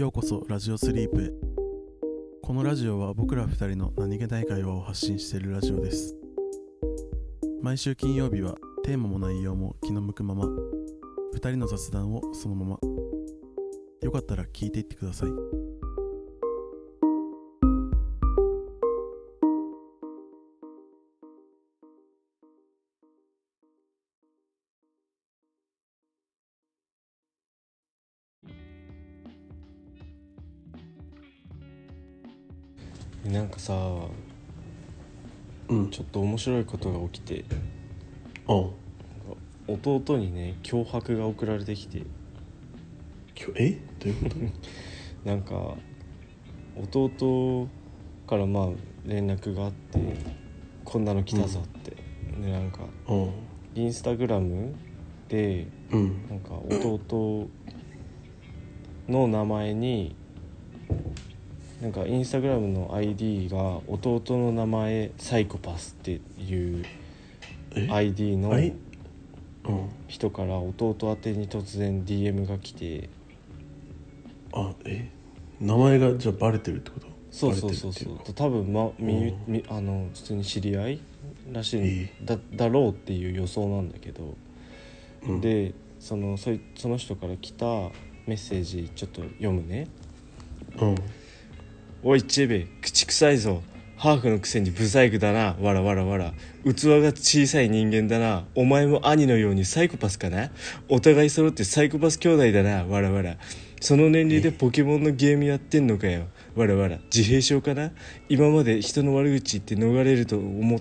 ようこそラジオスリープへ。このラジオは僕ら二人の何気ない会話を発信しているラジオです。毎週金曜日はテーマも内容も気の向くまま、二人の雑談をそのまま。よかったら聞いていってください。 なんかさ、ちょっと面白いことが起きて、弟にね脅迫が送られてきて、 どういうことなんか弟から連絡があって、こんなの来たぞって、でなんかインスタグラムで、なんか弟の名前になんかインスタグラムの ID が弟の名前サイコパスっていう ID の人から弟宛てに突然 DM が来て、 名前がじゃあバレてるってこと？ そう多分、普通に知り合いらしい、だろうっていう予想なんだけど、でその人から来たメッセージちょっと読むね。おいチェベ、口臭いぞ。ハーフのくせにブサイクだな。わらわらわら。器が小さい人間だな。お前も兄のようにサイコパスかな。お互い揃ってサイコパス兄弟だな。わらわら。その年齢でポケモンのゲームやってんのかよ。わらわら。自閉症かな。今まで人の悪口言って逃れると思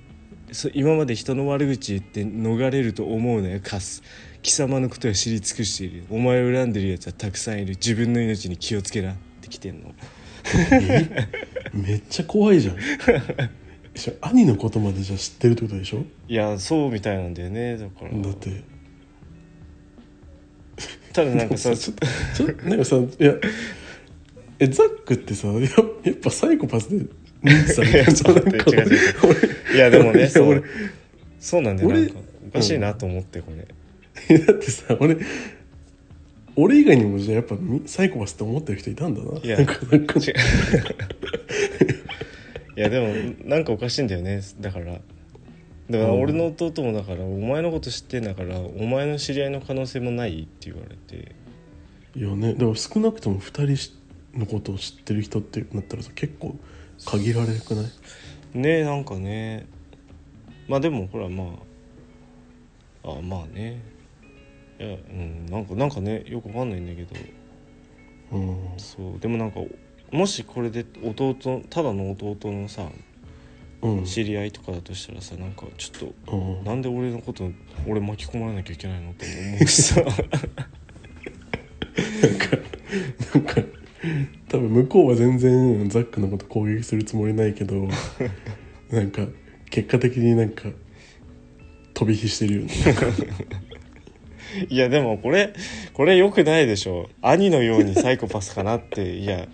うなよ、カス。貴様のことは知り尽くしている。お前を恨んでる奴はたくさんいる。自分の命に気をつけなって来てんの。 めっちゃ怖いじゃん。兄のことまでじゃ知ってるってことでしょ？ いや、そうみたいなんだよね。だからだってただなんかさなんかさ、いやザックってさ、やっぱサイコパスで認知されてる。 違ういやでもね、そうなんだよ。なんかおかしいなと思って、これだってさ、俺以外にもじゃあやっぱサイコパスって思ってる人いたんだな。 いや違ういやでもなんかおかしいんだよね。だから俺の弟もだから、お前のこと知ってんだからお前の知り合いの可能性もないって言われて。 いやね、だから少なくとも2人のことを知ってる人ってなったらさ、結構限られなくない？ ねえ、なんかね。でもほらまあね、いやなんかね、よくわかんないんだけど、そうでもなんか、もしこれでただの弟のさ、知り合いとかだとしたらさ、なんかちょっと、なんで俺巻き込まれなきゃいけないのって思うしさなんか多分向こうは全然ザックのこと攻撃するつもりないけどなんか結果的になんか飛び火してるよね。 いやでもこれ良くないでしょ。兄のようにサイコパスかなって。いや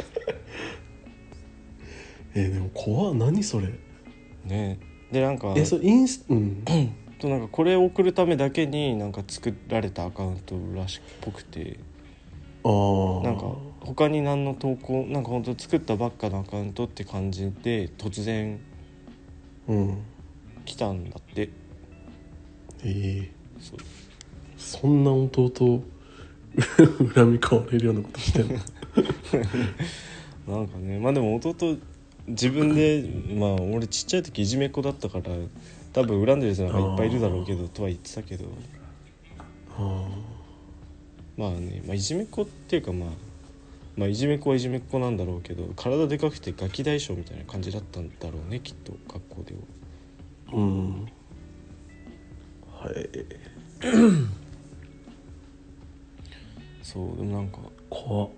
でも怖っ。何それね。でなんかそれインスとなんかこれを送るためだけになんか作られたアカウントらしっぽくて、なんか他に何の投稿、なんか本当作ったばっかのアカウントって感じで突然来たんだって。 そんな弟恨み買われるようなことしてんのなんかね、でも弟自分で俺ちっちゃい時いじめっ子だったから、多分恨んでる人なんかいっぱいいるだろうけどとは言ってたけど、いじめっ子っていうかいじめっ子はいじめっ子なんだろうけど、体でかくてガキ大将みたいな感じだったんだろうね、きっと学校では。はいそうでもなんか怖っ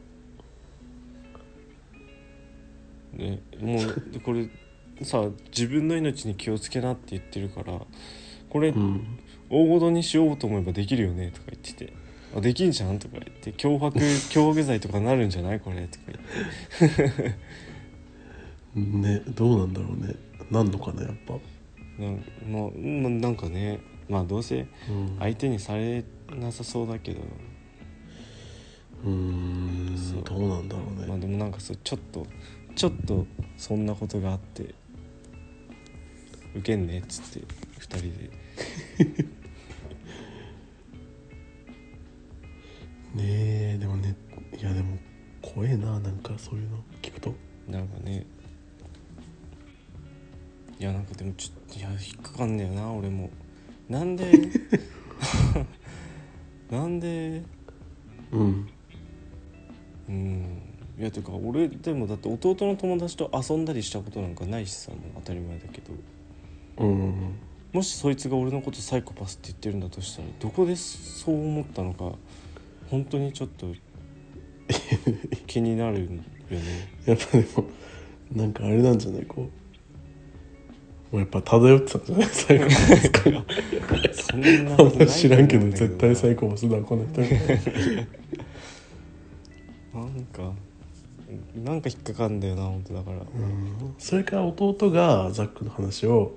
ね。もうこれさ、自分の命に気をつけなって言ってるから、これ、大事にしようと思えばできるよねとか言ってて、できんじゃんとか言って、脅迫罪とかなるんじゃないこれとか言ってね、どうなんだろうね。なんのかな、やっぱなんかね、どうせ相手にされなさそうだけど、そうど、 どうなんだろうね。 まあでもなんかそうちょっとそんなことがあってウケんねっつって2人でねえ、でもね、いやでも怖えな、なんかそういうの聞くと。 なんかね、いやなんかでもちょっといや引っかかんねえよな俺も。なんでなんでうんいやてか俺でもだって弟の友達と遊んだりしたことなんかないしさ、もう当たり前だけど、もしそいつが俺のことサイコパスって言ってるんだとしたらどこでそう思ったのか本当にちょっと気になるよね。 やっぱでもなんかあれなんじゃない、こうもうやっぱ漂ってたんじゃない、サイコパスかそんなことないと思うんだけどな知らんけど絶対サイコパスだこの人なんか引っかかんだよな本当だから。 それから弟がザックの話を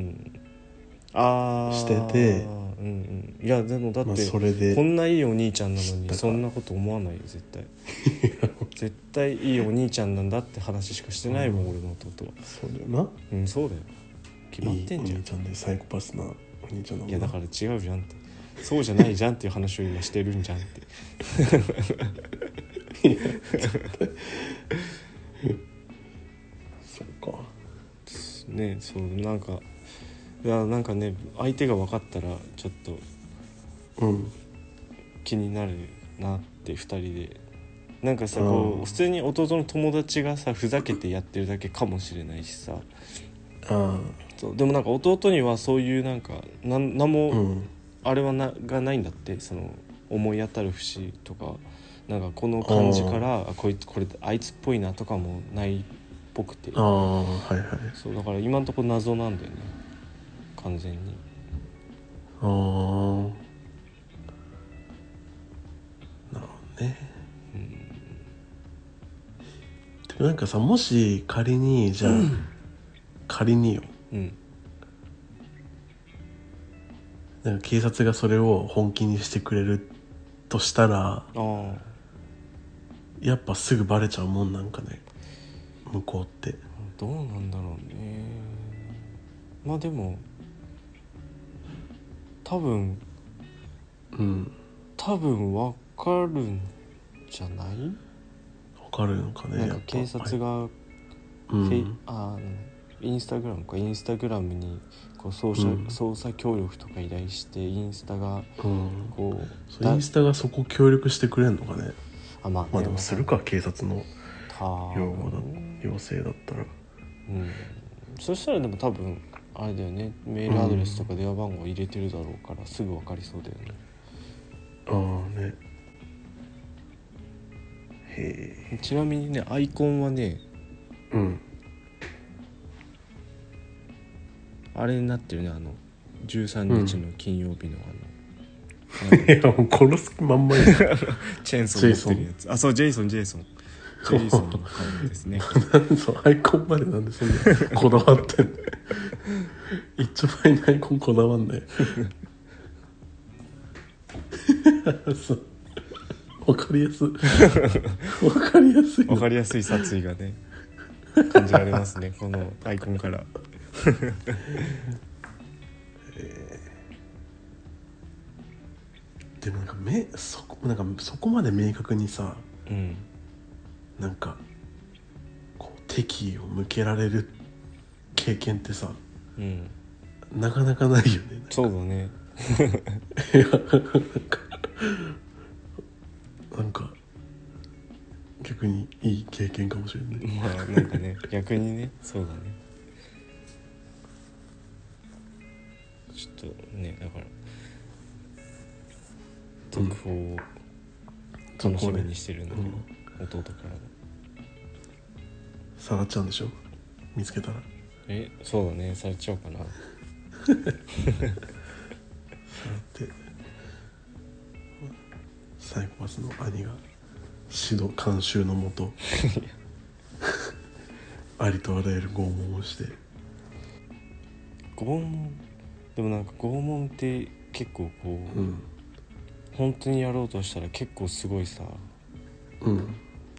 してて、 いやでもだって、 それでこんないいお兄ちゃんなのにそんなこと思わないよ絶対絶対いいお兄ちゃんなんだって話しかしてないもん、俺の弟は。 そうだよな、 そうだよ、決まってんじゃん。 いいお兄ちゃんでサイコパスなお兄ちゃんだもんな。 いやだから違うじゃんって、そうじゃないじゃんっていう話を今してるんじゃんってそうかね。そうなんかいやなんかね、相手が分かったらちょっと気になるなって2人でなんかさ、こう普通に弟の友達がさふざけてやってるだけかもしれないしさ、そうでもなんか弟にはそういうなんかなんもあれはがないんだって、その思い当たる節とかなんかこの感じからこれあいつっぽいなとかもないっぽくて、そうだから今んとこ謎なんだよね完全に。 なるほどね。でもなんかさ、もし仮にじゃあ、仮によ、なんか警察がそれを本気にしてくれるとしたら、やっぱすぐバレちゃうもんなんかね、向こうって。 どうなんだろうね。まあでも多分分かるんじゃない？ 分かるのかね。 なんか警察がインスタグラムにこう捜査協力とか依頼してインスタがこう、 インスタがそこ協力してくれんのかね。 まあでもするか、警察の要請だったら。 そしたらでも多分あれだよね、メールアドレスとか電話番号入れてるだろうからすぐ分かりそうだよね。 ね。 ちなみにね、アイコンはね、あれになってるね、13日の金曜日のいやもう殺すまんまやチェーンソー持ってるやつ。そう、ジェイソンの顔ですねそうアイコンまでなんでそんなこだわってんの一番にアイコンこだわんないそう分かりやすい殺意がね感じられますねこのアイコンからでもなんかそこまで明確にさ、なんかこう敵意を向けられる経験ってさ、なかなかないよね。 そうだねなんか逆にいい経験かもしれない。 なんかね逆にね、そうだね。ちょっとね、だから続報を楽しみにしてるので、弟からもさらっちゃうんでしょ、見つけたら。 そうだね、されちゃおうかなさらってサイコパスの兄が指導監修のもとありとあらゆる拷問をして。 拷問でもなんか拷問って結構こう、本当にやろうとしたら結構すごいさ、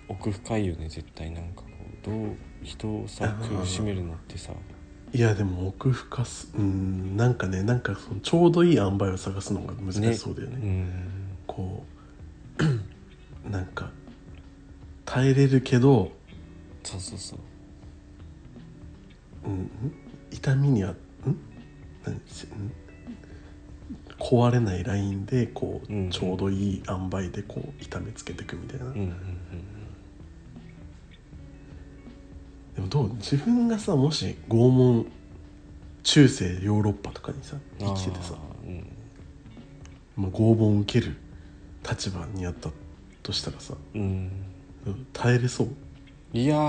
奥深いよね絶対。なんかこうどう人をさ苦しめるのってさ。 いやでも奥深すなんかね、なんかそのちょうどいい塩梅を探すのが難しそうだよね。こうなんか耐えれるけど、 そうそうそう、 痛みには何壊れないラインでこう、ちょうどいい塩梅でこう痛めつけていくみたいな、でもどう自分がさ、もし拷問中世ヨーロッパとかにさ生きててさ、まあ、拷問を受ける立場にあったとしたらさ、耐えれそう？ いや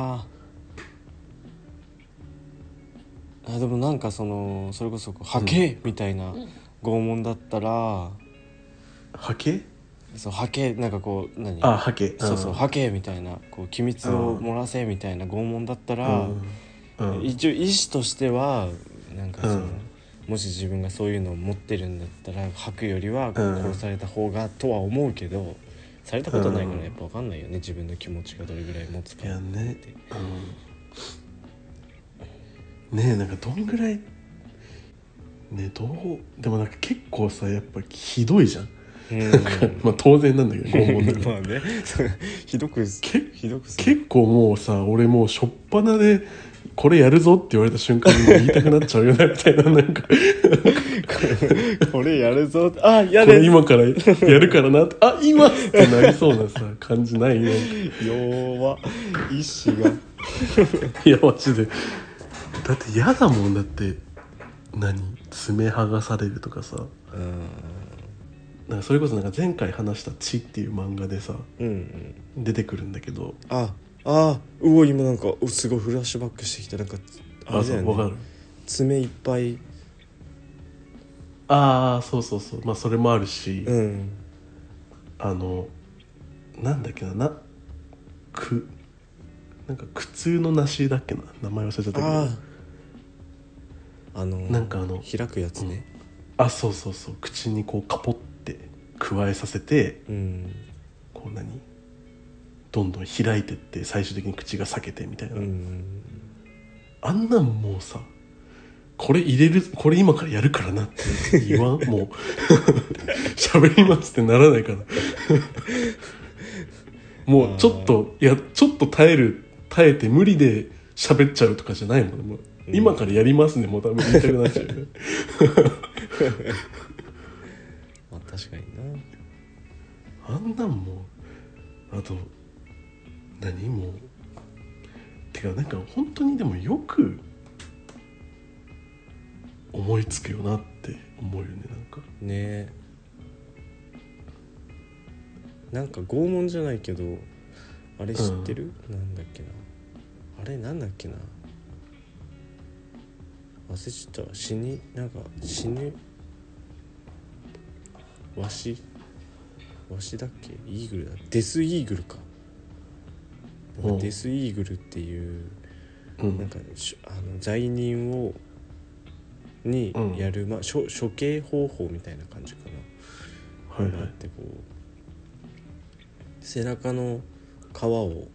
でもなんかそれこそ吐けみたいな拷問だったら、 吐け？ そう吐け、なんかこう何？ 吐け、 そうそう吐けみたいな、こう機密を漏らせみたいな拷問だったら、一応意思としてはなんかもし自分がそういうのを持ってるんだったら吐くよりは殺された方がとは思うけど、されたことないからやっぱ分かんないよね、自分の気持ちがどれぐらい持つかって。 いやね、ねえ、なんかどんぐらいね、でもなんか結構さ、やっぱひどいじゃん。まあ当然なんだけど拷問だからまあねひどく結構もうさ、俺もう初っ端でこれやるぞって言われた瞬間に言いたくなっちゃうよねみたいな、なんかこれやるぞ、あやれ、 これ今からやるからなって、あ今ってなりそうなさ感じない？なんか弱意志がいやマジで、だって嫌だもん。だって爪剥がされるとかさ、なんかそれこそなんか前回話した「血」っていう漫画でさ、出てくるんだけど、 うお、今なんかすごいフラッシュバックしてきた。なんかあれだよね、 わかる？ 爪いっぱい、 そうそうそう、まあそれもあるし、なんだっけな、なんか苦痛の梨だっけな、名前忘れちゃったけど、なんか開くやつね、 そうそうそう、口にこうカポって加えさせて、こうどんどん開いてって最終的に口が裂けてみたいな、あんなんもうさ、これ今からやるからなって言わんもう喋りますってならないからもうちょっと耐えて無理で喋っちゃうとかじゃないもんね。もう今からやりますね、もう多分言いたくなっちゃうよねまあ確かにな。 あんなんもう、あともうてかなんか本当にでもよく思いつくよなって思うよね。なんかね、なんか拷問じゃないけどあれ知ってる？なんだっけな、あれなんだっけな、忘れちゃった。死ぬわしだっけ、イーグルだ、デスイーグルか、デスイーグルっていう、なんか罪人にやる、処刑方法みたいな感じかな。ってこう背中の皮を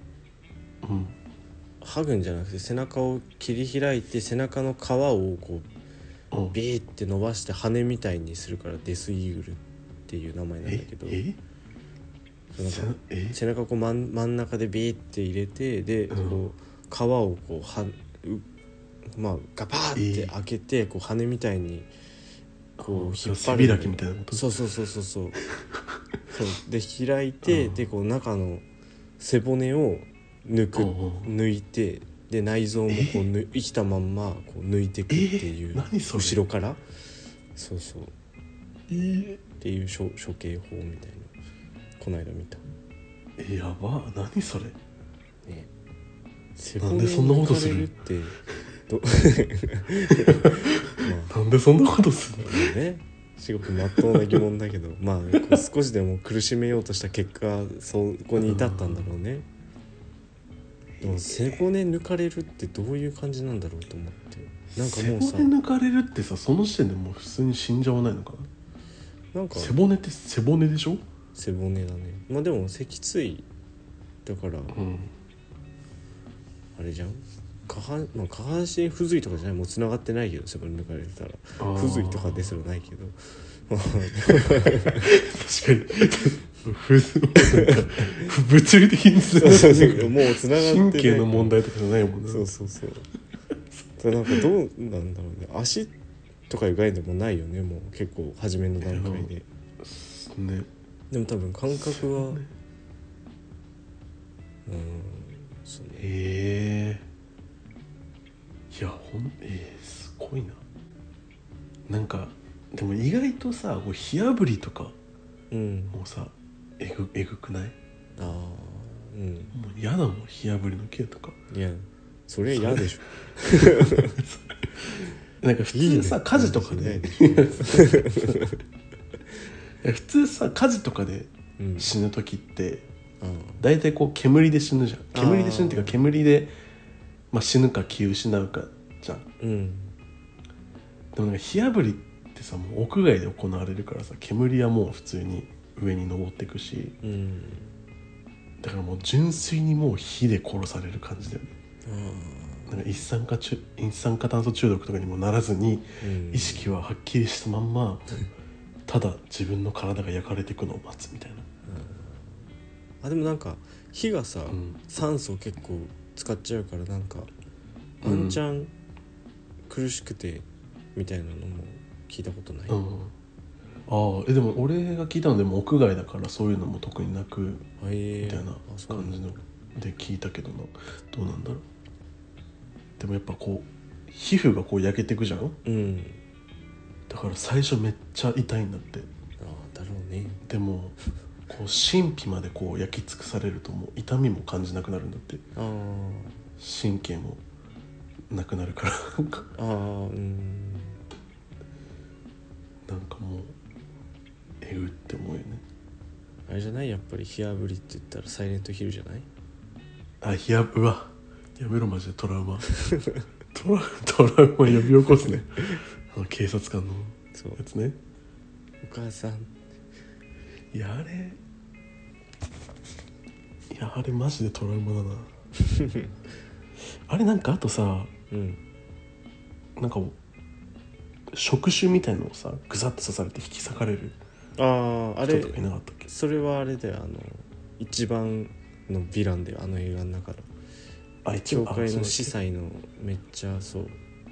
剥ぐんじゃなくて、背中を切り開いて背中の皮をこうビーって伸ばして羽みたいにするからデスイーグルっていう名前なんだけど、背中をこう真ん中でビーって入れて、でこう皮をこうガパーって開けて、こう羽みたいにこう引っ張る、 背開きみたいなこと？ そうで開いて、でこう中の背骨を抜いて、で内臓もこう生きたまんまこう抜いていくっていう、後ろからっていう処刑法みたいな、この間見た。 やば、何それ、 ね、 なんでそんなことするってなんでそんなことするのね、すごく真っ当な疑問だけど少しでも苦しめようとした結果そこに至ったんだろうね。でも背骨抜かれるってどういう感じなんだろうと思って、なんかもうさ、 背骨抜かれるってさ、その時点でもう普通に死んじゃわないのかな。なんか背骨って背骨でしょ？ 背骨だね。でも脊椎だから、 うんあれじゃん、下半身不随とかじゃない、もう繋がってないけど、そこに抜かれてたら不随とかですらないけど確かに物理的につながってるもう繋がってない神経の問題とかじゃないもんね。 そうなんかどうなんだろうね、足とかいう概念もないよね、もう結構初めの段階で。 ね、 でも多分感覚はそうね。 いやすごいな。なんかでも意外とさ、こう火あぶりとかもうさ、えぐくない？ ああ、 もう嫌だもん、火あぶりの刑とか。 いやそれ嫌でしょなんか普通さ、火事とかで普通さ、火事とかで死ぬ時って大体こう煙で死ぬじゃん。煙で死ぬっていうか、煙で、死ぬか気失うかじゃん。でもなんか火あぶりってさ、もう屋外で行われるからさ、煙はもう普通に上に登ってくし、だからもう純粋にもう火で殺される感じだよね。なんか一酸化炭素中毒とかにもならずに、意識ははっきりしたまんまただ自分の体が焼かれていくのを待つみたいな。 でもなんか火がさ、酸素結構使っちゃうから、なんかワンチャン苦しくてみたいなのも聞いたことない。 でも俺が聞いたのでも屋外だからそういうのも特になくみたいな感じので聞いたけどな。どうなんだろう。でもやっぱこう皮膚がこう焼けてくじゃん、だから最初めっちゃ痛いんだって。 だろうね。 でもこう神秘までこう焼き尽くされるともう痛みも感じなくなるんだって。神経もなくなるからなんかもうえぐって思うよね。 あれじゃない、やっぱり火あぶりって言ったらサイレントヒルじゃない？ うわやめろマジで、トラウマトラウマ呼び起こすね警察官のやつね。 お母さん、 いやあれマジでトラウマだなあれなんかあとさ、なんか触手みたいのをさグサッと刺されて引き裂かれる人とかいなかったっけ？ それはあれだよ、一番のヴィランだよ、あの映画の中の。教会の司祭のめっちゃそう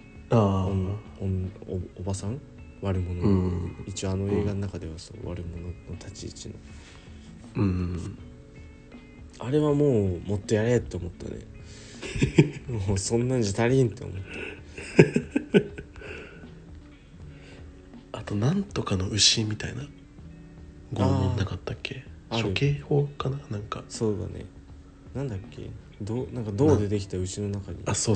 おばさん、悪者、一応あの映画の中ではそう、悪者の立ち位置の、あれはもうもっとやれって思ったねもうそんなんじゃ足りんって思ったあとなんとかの牛みたいな拷問なかったっけ？処刑法かな、なんかそうだね、なんだっけ、なんか銅でできた牛の中にそう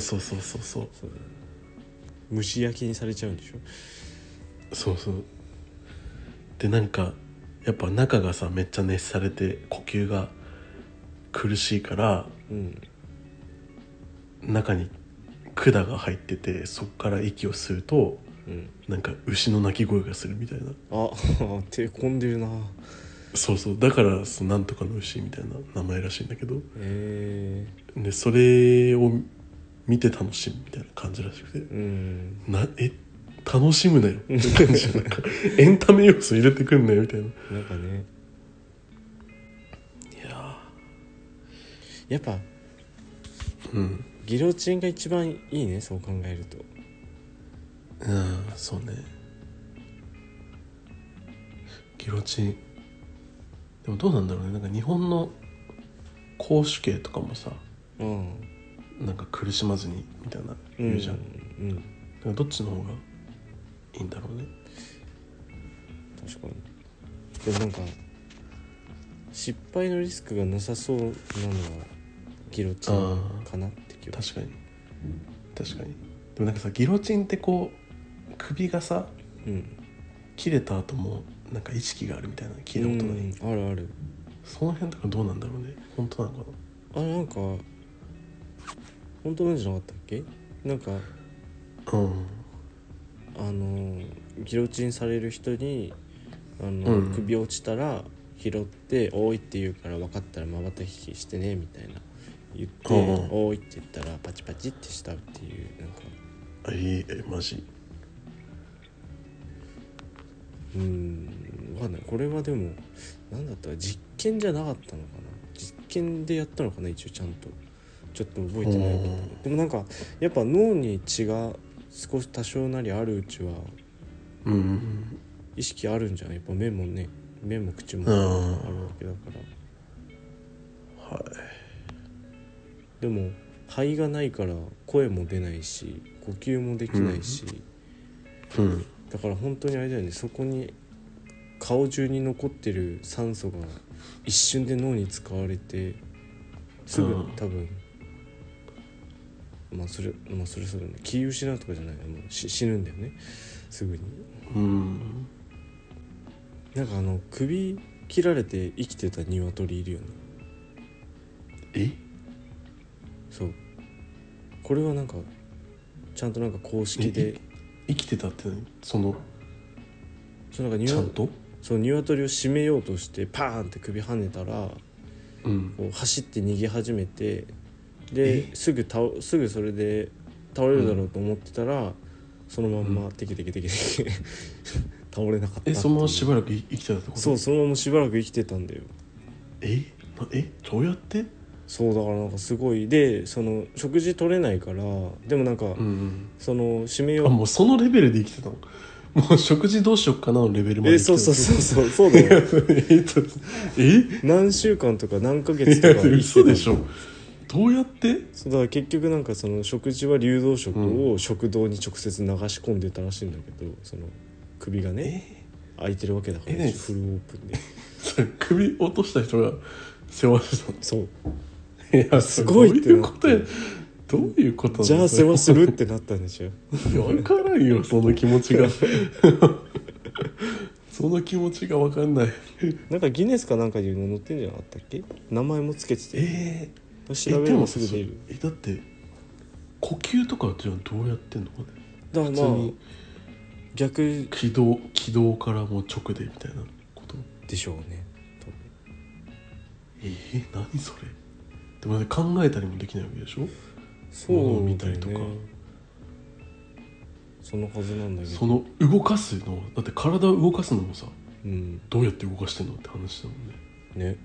蒸し焼きにされちゃうんでしょ。 そうで、なんかやっぱ中がさめっちゃ熱されて呼吸が苦しいから、中に管が入ってて、そこから息を吸うと、なんか牛の鳴き声がするみたいな。 手込んでるな。 そうだからなんとかの牛みたいな名前らしいんだけど、でそれを見て楽しむみたいな感じらしくて、楽しむなよって感じなんかエンタメ要素入れてくんなよみたいな。 なんかね、やっぱギロチンが一番いいね、そう考えると。 そうね、ギロチン。でもどうなんだろうね、なんか日本の絞首刑とかもさ、なんか苦しまずにみたいな言うじゃん、だからどっちの方がいいんだろうね。 確かに。でもなんか失敗のリスクがなさそうなのはギロチンかなって気が。 確かにでもなんかさ、ギロチンってこう首がさ、切れた後もなんか意識があるみたいな聞いたことない？ ある。 その辺とかどうなんだろうね、本当なのかな。 なんか本当なんじゃなかったっけ？なんかギロチンされる人に首落ちたら拾っておいって言うから分かったらまばたきしてねみたいな言っておいって言ったらパチパチってしたっていう、なんかマジ分かんない。これはでも何だったら実験じゃなかったのかな、実験でやったのかな、一応ちゃんとちょっと覚えてないけど、でもなんかやっぱ脳に血が少し多少なりあるうちは意識あるんじゃん。やっぱ目も口もあるわけだから、はい、でも肺がないから声も出ないし呼吸もできないし、だから本当にあれだよね、そこに顔中に残ってる酸素が一瞬で脳に使われてすぐ多分それね、気失うとかじゃない、もう死ぬんだよねすぐに。なんか首切られて生きてた鶏いるよね。そうこれはなんかちゃんとなんか公式で生きてたって何？なんかちゃんとそう鶏を締めようとしてパーンって首跳ねたら、こう走って逃げ始めて、ですぐそれで倒れるだろうと思ってたら、そのまんまテキテキ倒れなかった。 そのまましばらく生きてたってこと？ そう、そのまましばらく生きてたんだよ。 どうやって？ そうだからなんかすごいで、その食事取れないから、でもなんか、その締めよう、 もうそのレベルで生きてたの？もう食事どうしよっかなのレベルまで来てた。 そうだよ何週間とか何ヶ月とか嘘でしょ。どうやって？ そうだから結局なんかその食事は流動食を食道に直接流し込んでたらしいんだけど、その首がね開いてるわけだから、フルオープンで首落とした人が世話したの？ そういやすごいってなって、 どういうことじゃあ世話するってなったんでしょ。 分からんよその気持ちがその気持ちが分かんない。 なんかギネスかなんかいうの載ってんじゃなかったっけ？名前もつけてて、調べればすぐ出る。 だって呼吸とかじゃあどうやってんのかね。 だからまあ逆気道からもう直でみたいなことでしょうね多分。何それ。でも、考えたりもできないわけでしょ。 そう見たりとか、 そのはずなんだけど、 その動かすのだって体を動かすのもさ、どうやって動かしてんのって話だもんね。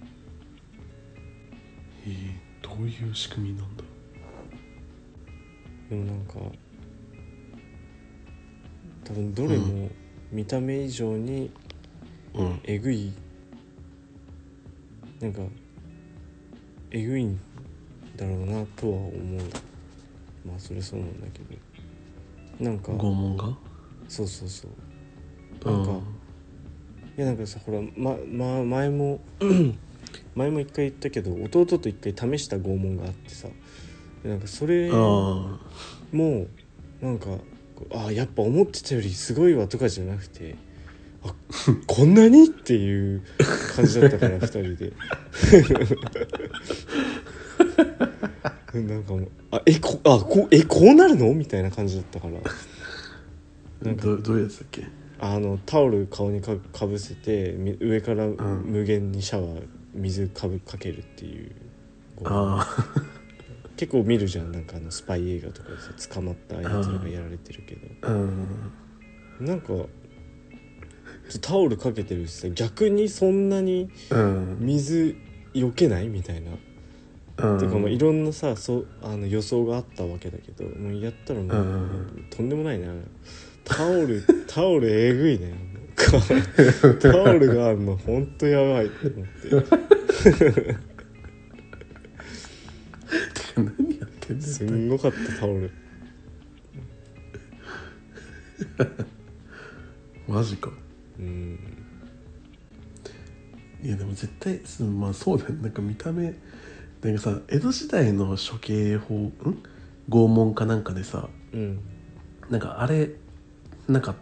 どういう仕組みなんだ。 でもなんか多分どれも見た目以上にえぐい、なんかえぐいんだろうなとは思う。まあそれそうなんだけど、なんか拷問がそうなんか、いやなんかさ、ほら、前も一回言ったけど、弟と一回試した拷問があってさ、なんかそれもなんかやっぱ思ってたよりすごいわとかじゃなくて、こんなにっていう感じだったから2人でなんかもうこうなるのみたいな感じだったから。 なんかどういうやつだっけ。 タオル顔にかぶせて上から無限にシャワー水かけるっていう、結構見るじゃん、なんかスパイ映画とかでさ、捕まったやつらがやられてるけど、なんかタオルかけてるしさ、逆にそんなに水避けないみたいな、てかいろんなさ予想があったわけだけど、もうやったらもう、とんでもないね。タオルえぐいね。タオルがあるのほんとやばいって思って何やってんだよ。 すんごかったタオルマジか。いやでも絶対そうだよね。なんか見た目なんかさ、江戸時代の処刑法拷問かなんかでさ、なんかあれなかった、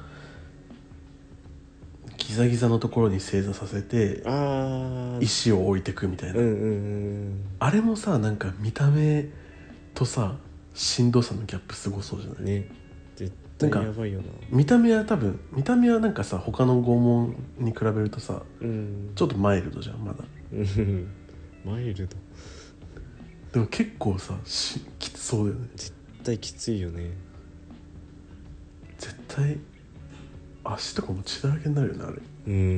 ギザギザのところに正座させて石を置いてくみたいな、あれもさ、なんか見た目とさしんどさのギャップすごそうじゃない？ ね。で対やばいよな。 見た目はなんかさ他の拷問に比べるとさ、ちょっとマイルドじゃんまだマイルドでも結構さきつそうだよね。 絶対きついよね。 絶対足とかも血だらけになるよねあれ。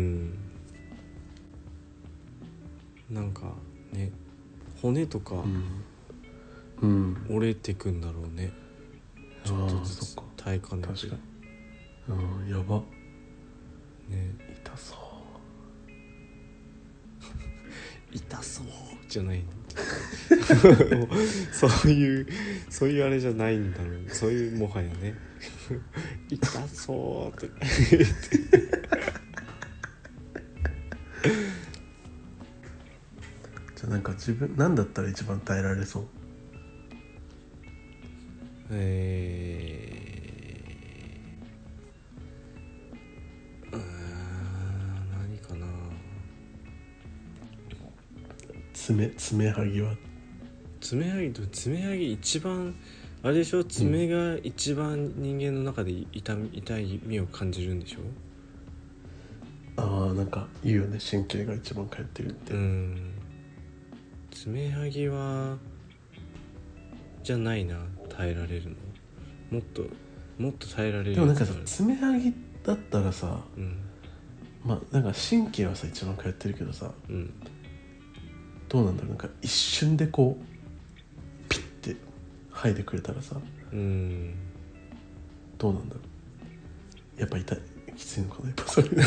なんかね骨とか折れてくんだろうね、ちょっとずつ耐えかねて。 確かにやばね。痛そうじゃないのそういうあれじゃないんだろう。そういうもはやね痛そうってじゃあなんか自分何だったら一番耐えられそう？ 何かな。 爪はぎは？ 爪はぎ一番あれでしょ。爪が一番人間の中で痛みを感じるんでしょ。 なんか言うよね、神経が一番通ってるって。 爪はぎはじゃないな、耐えられるの。もっと耐えられる。 でもなんかさ爪はぎだったらさ、まあなんか神経はさ一番通ってるけどさ、どうなんだろう。なんか一瞬でこうピッて剥いでくれたらさ、どうなんだろう。やっぱ痛い、きついのかなやっぱそれど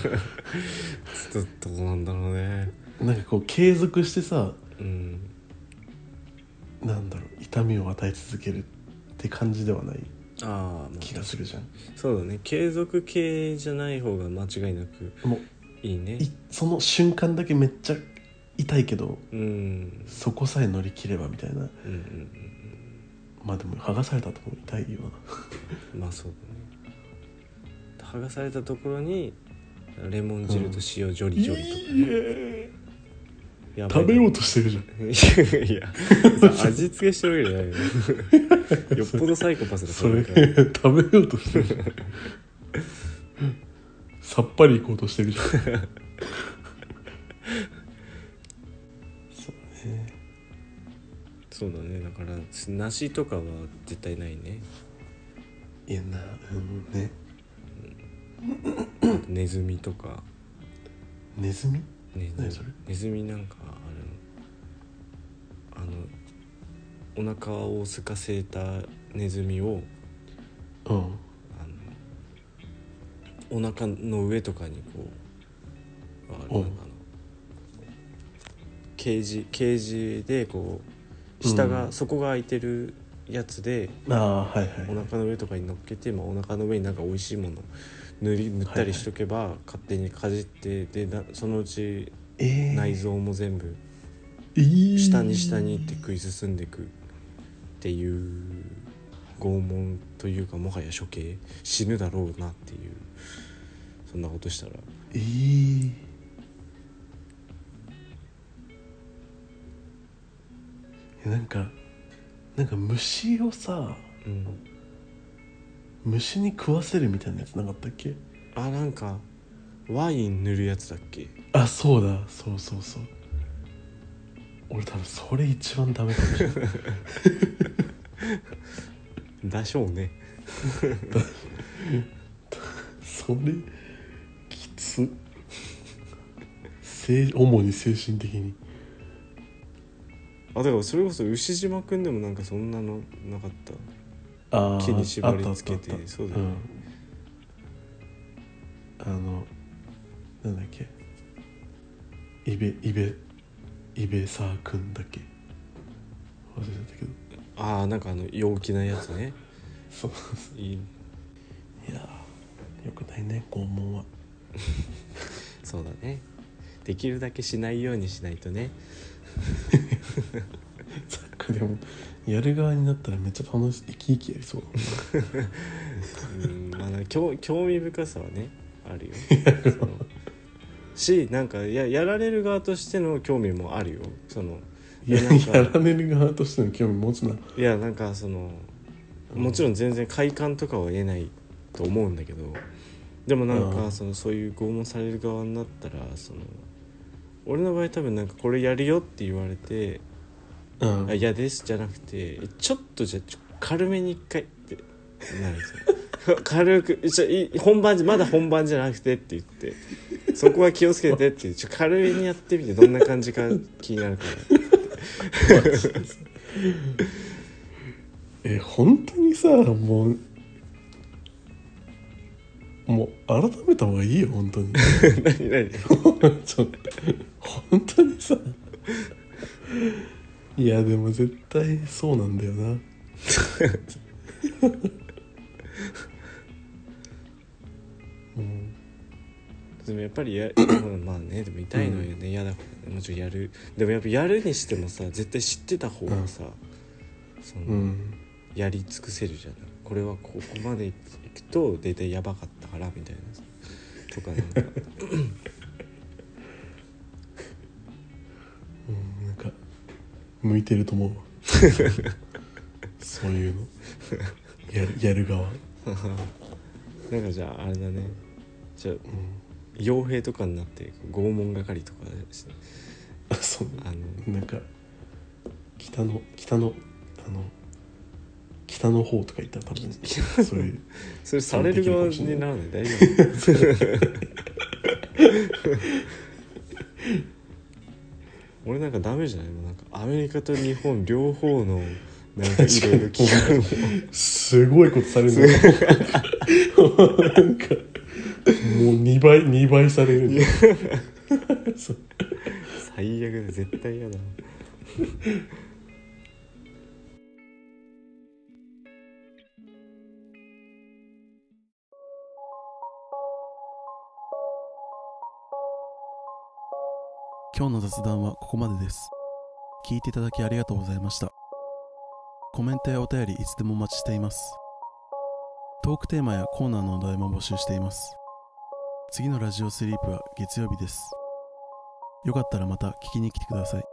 うなんだろうね。 なんかこう継続してさ、なんだろう、痛みを与え続けるって感じではない気がするじゃん。 そうだね、継続系じゃない方が間違いなくいいね。 その瞬間だけめっちゃ痛いけど、そこさえ乗り切ればみたいな。まあでも剥がされたところ痛いよなまあそうだね。剥がされたところにレモン汁と塩ジョリジョリとかね、 食べようとしてるじゃんいや味付けしてるわけじゃないよよっぽどサイコパスだそれ食べようとしてるじゃんさっぱりいこうとしてるじゃんそうだね。だから梨とかは絶対ないね。 いやな、ね。 ネズミとか。 ネズミ？ 何それ？ネズミなんかお腹を空かせたネズミを、お腹の上とかにこうケージでこう下が、底が開いてるやつで、お腹の上とかに乗っけて、お腹の上になんか美味しいもの塗ったりしとけば、勝手にかじってでそのうち内臓も全部下にって食い進んでいくっていう拷問というか、もはや処刑、死ぬだろうなっていう、そんなことしたらなんか虫をさ、虫に食わせるみたいなやつなかったっけ？ なんかワイン塗るやつだっけ？ そうだ、そう俺多分それ一番ダメかもしれないだしょうねそれきつ主に精神的に。 だからそれこそ牛島くんでもなんかそんなのなかった？木に縛り付けて。そうだよね、 なんだっけ、イベサーくんだっけ、忘れちゃったけど。 なんか陽気なやつねそういやよくないね、拷問はそうだね、できるだけしないようにしないとねでもやる側になったらめっちゃ楽しい、生き生きやりそう興味深さはねあるよなんかやられる側としての興味もあるよ。 やられる側としての興味持つな。 いやなんかもちろん全然快感とかは得ないと思うんだけど、でもなんかそういう拷問される側になったら俺の場合多分なんかこれやるよって言われて、あ嫌ですじゃなくてちょっとじゃ軽めに一回ってなるんですよ軽くまだ本番じゃなくてって言ってそこは気をつけてって軽めにやってみてどんな感じか気になるから本当にさもう改めた方がいいよ本当に何本当にさいやでも絶対そうなんだよなでもやっぱりまあねでも痛いのよね、嫌だからもちろんやる。でもやっぱやるにしてもさ絶対知ってた方がさ、やり尽くせるじゃない。これはここまでいくと大体やばかったからみたいなとかなんかなんか向いてると思うそういうのやる側なんかじゃああれだね、じゃあ、傭兵とかになって拷問係とかですね。 そうなんか北の方とか行ったら多分そういうそれされる側にならない大丈夫俺なんかダメじゃないの、なんかアメリカと日本両方のなんかいろいろ気がすごいことされるねなんかもう2倍される最悪だ、絶対嫌だ今日の雑談はここまでです。聞いていただきありがとうございました。コメントやお便りいつでもお待ちしています。トークテーマやコーナーのお題も募集しています。次のラジオスリープは月曜日です。よかったらまた聞きに来てください。